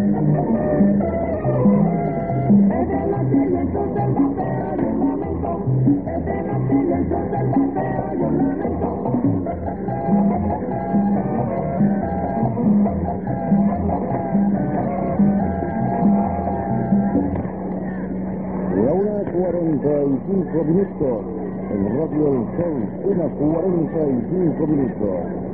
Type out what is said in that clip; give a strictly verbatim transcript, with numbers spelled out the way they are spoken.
cuarenta y cinco minutos. El Radio del Sol, una cuarenta y cinco minutos.